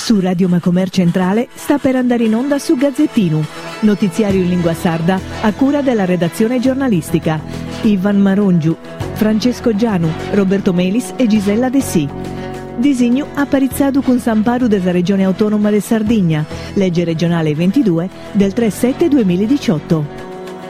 Su Radio Macomer Centrale sta per andare in onda su Gazzettino, notiziario in lingua sarda a cura della redazione giornalistica. Ivan Marongiu, Francesco Gianu, Roberto Melis e Gisella De Sì. Disegno apparizzado con Samparu della Regione Autonoma de Sardigna, legge regionale 22 del 3/7/2018.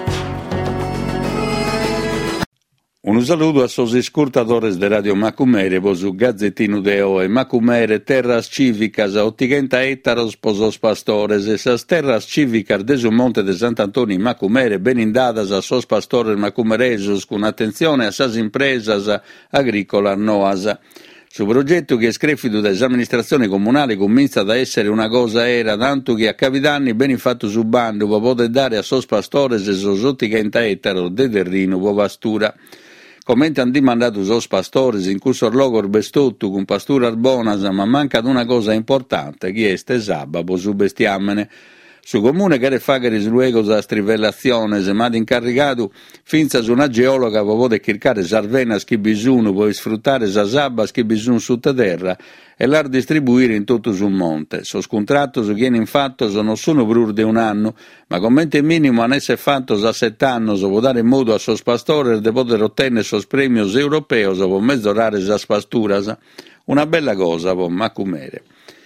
Un saluto a sos ascoltadores de Radio Macumere, vos su Gazzettino de Oe, Macumere, terras cívicas a 80 ettaros posos pastores, esas terras cívicas de su monte de Sant'Antonio in Macumere, ben indadas a sos pastores macumeresos, con attenzione a sas impresas agricolas noas. Su progetto che è screfido dall'amministrazione comunale comincia ad essere una cosa era, tanto che a capitanni ben fatto su bando, può poter dare a sos pastores e sos 80 ettaros de terreno, può pastura. Commenti hanno dimandato sos pastores in cui sorlogo bestotto con pastura arbonas, ma manca una cosa importante, che è este sabato su bestiamene. Su comune che fagere luego a strivellazione, se ma incaricato finza su una geologa può poter cercare sarvenas che bisogno, può sfruttare sa sabbas che bisogno sotto terra e la distribuire in tutto sul monte. So scontrato su chi in fatto non sono brur di un anno, ma commenti minimo hanno essere fatto a 7 anni, so può dare modo a sos pastores di poter ottenere sos premios europei, so può mezzorare sas pasturas. Una bella cosa, può macumere.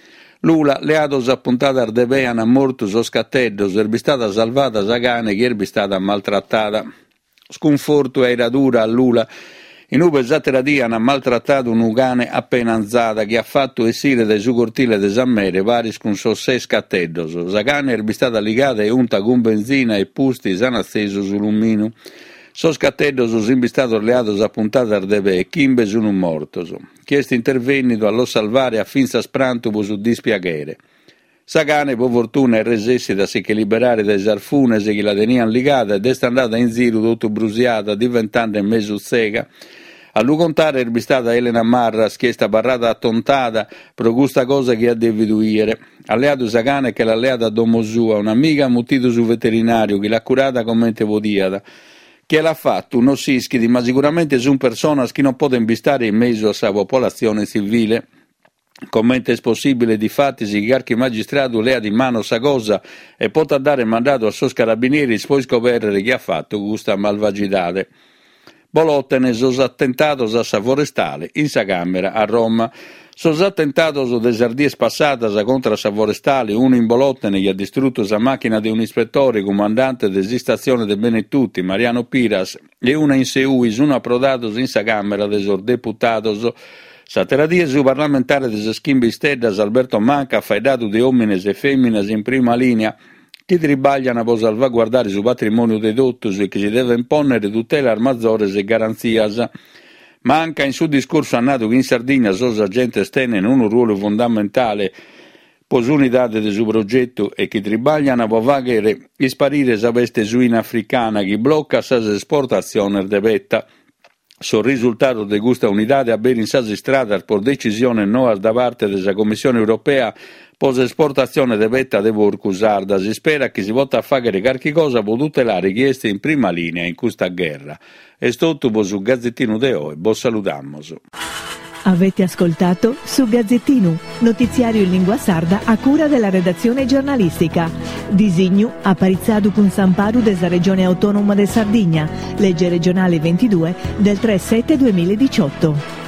Lula, le ados appuntate ardebean a morto sos catteddos, erbi stata salvata sa cane che erbi stata maltrattata. Sconforto e iradura a Lula. In ube esattera dia hanno maltrattato un cane appena anzata che ha fatto esire dai su cortile de Sammere varis con sos 6 catteddos. Sa cane erbi stata ligata e unta con benzina e pusti s'hanno acceso sul lumino. Sos catteddos sos imbistados leados appuntate ardebe e chimbe sono mortos. Chiesti intervenito allo salvare a finza sprantubo su dispiachere. Sa cane, per fortuna, è resessi da si che liberare dai sarfunes che la tenian ligata ed è andata in giro tutto brusiata, diventando in mezzo cieca. A lui contare erbi stata Elena Marras, che sta barrata attontata per questa cosa che ha devuto dire. Alleato sa cane che l'alleata a domo sua, un'amica mutito su veterinario che l'ha curata come te vodiata. Che l'ha fatto uno sischidi, ma sicuramente sono persone che non possono bistare in mezzo a sa popolazione civile. Commenta è possibile di fatti che qualche magistrato lea di mano sa cosa e può dare mandato a sos carabinieri poi scoprire che ha fatto questa malvagità. Bolottene sos attentatos a sa forestale in sa camera a Roma. Sos attentatos de sardies passatas contra sa forestale, uno in Bolottene che ha distrutto sa macchina di un ispettore comandante de stazione de Benetutti, Mariano Piras, e una in Seuis, uno approdatos in sa camera de sos deputatos. Sa terradie su parlamentare de Schimbisteddas Alberto Manca ha faidato de omines e femmines in prima linea che tribagliano per salvaguardare su patrimonio dei dottos e che si deve imponere tutela armazores e garanzias. Manca in suo discorso ha nato che in Sardegna sos agenti tenen un ruolo fondamentale per l'unità del suo progetto e che tribagliano per fare sparire sa peste suina africana che blocca sa esportazione de betta. Sul risultato di questa unità a bere in sas strada per decisione no da parte della Commissione Europea per l'esportazione di betta de porco sarda. Si spera che si possa fare qualche cosa per tutelare chi è in prima linea in questa guerra. È tutto su Gazzettino de Oe, buon salutamos. Avete ascoltato su Gazzettino, notiziario in lingua sarda a cura della redazione giornalistica. Disegno apparizzado con Samparu della Regione Autonoma de Sardigna, legge regionale 22 del 3/7/2018.